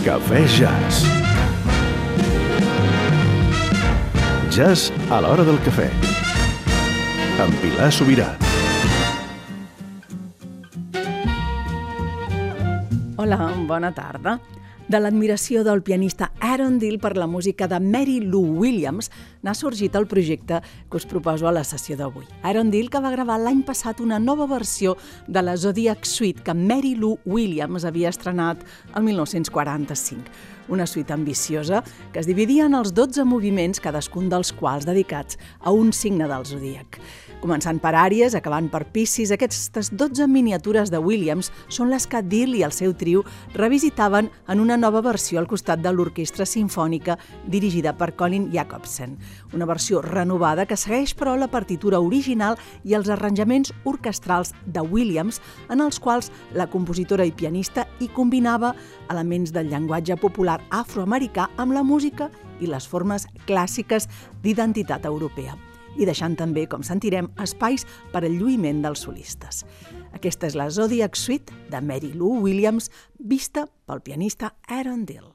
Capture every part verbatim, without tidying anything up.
Cafè Jazz. Jazz a l'hora del cafè. Amb Pilar Sobirà. Hola, bona tarda. De l'admiració del pianista Aaron Dill per la música de Mary Lou Williams n'ha sorgit el projecte que us proposo a la sessió d'avui. Aaron Dill, que va gravar l'any passat una nova versió de la Zodiac Suite que Mary Lou Williams havia estrenat el mil nou-cents quaranta-cinc. Una suite ambiciosa que es dividia en els dotze moviments, cadascun dels quals dedicats a un signe del zodíac. Començant per Àries, acabant per Piscis, aquestes dotze miniatures de Williams són les que Dill i el seu trio revisitaven en una nova versió al costat de l'Orquestra Simfònica dirigida per Colin Jacobsen. Una versió renovada que segueix, però, la partitura original i els arranjaments orquestrals de Williams, en els quals la compositora i pianista hi combinava elements del llenguatge popular afroamericà amb la música i les formes clàssiques d'identitat europea, i deixant també, com sentirem, espais per al lluïment dels solistes. Aquesta és la Zodiac Suite de Mary Lou Williams, vista pel pianista Aaron Dill.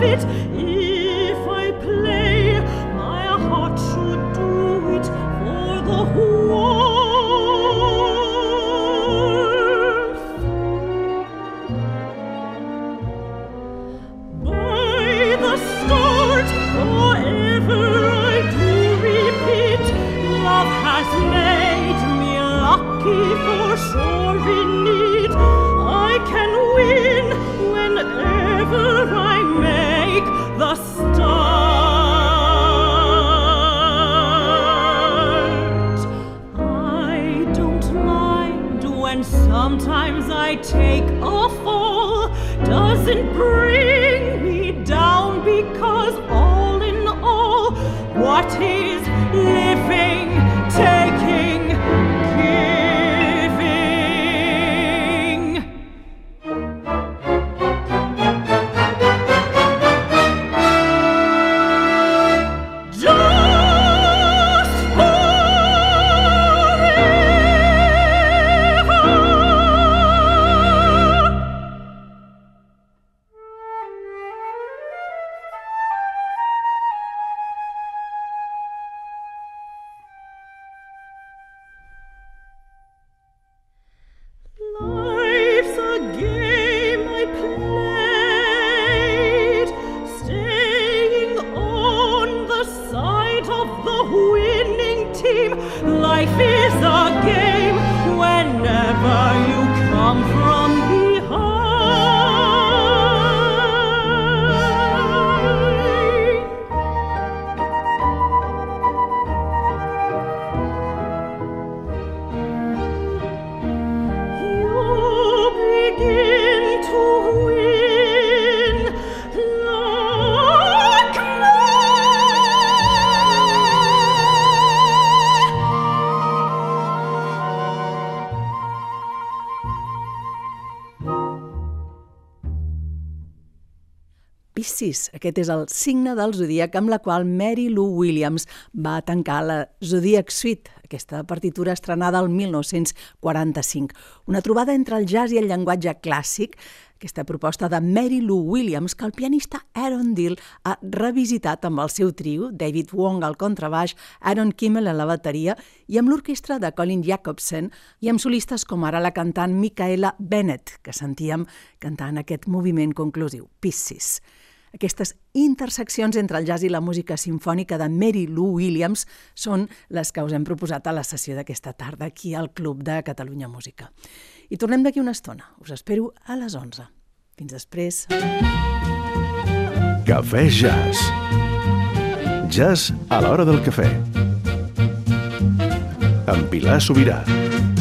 fit. If I play, my heart should do it for the warmth. By the start, forever I do repeat, love has made me lucky for sure in need. I can win whenever I make the start. I don't mind when sometimes I take a fall. Doesn't bring me down, because all in all, what is living, taking, giving? Just forever. Life's a game I played, staying on the side of the winning team. Life is a game whenever you come from behind. You begin to win like Piscis, aquest és el signe del zodíac amb la qual Mary Lou Williams va tancar la Zodiac Suite, aquesta partitura estrenada el mil nou-cents quaranta-cinc. Una trobada entre el jazz i el llenguatge clàssic, aquesta proposta de Mary Lou Williams que el pianista Aaron Dill ha revisitat amb el seu trio, David Wong al contrabaix, Aaron Kimmel a la bateria i amb l'orquestra de Colin Jacobsen i amb solistes com ara la cantant Michaela Bennett, que sentíem cantant aquest moviment conclusiu, Piscis. Aquestes interseccions entre el jazz i la música simfònica de Mary Lou Williams són les que us hem proposat a la sessió d'aquesta tarda aquí al Club de Catalunya Música. I tornem d'aquí una estona. Us espero a les onze. Fins després. Cafè Jazz. Jazz a l'hora del cafè. Amb Pilar Sobirà.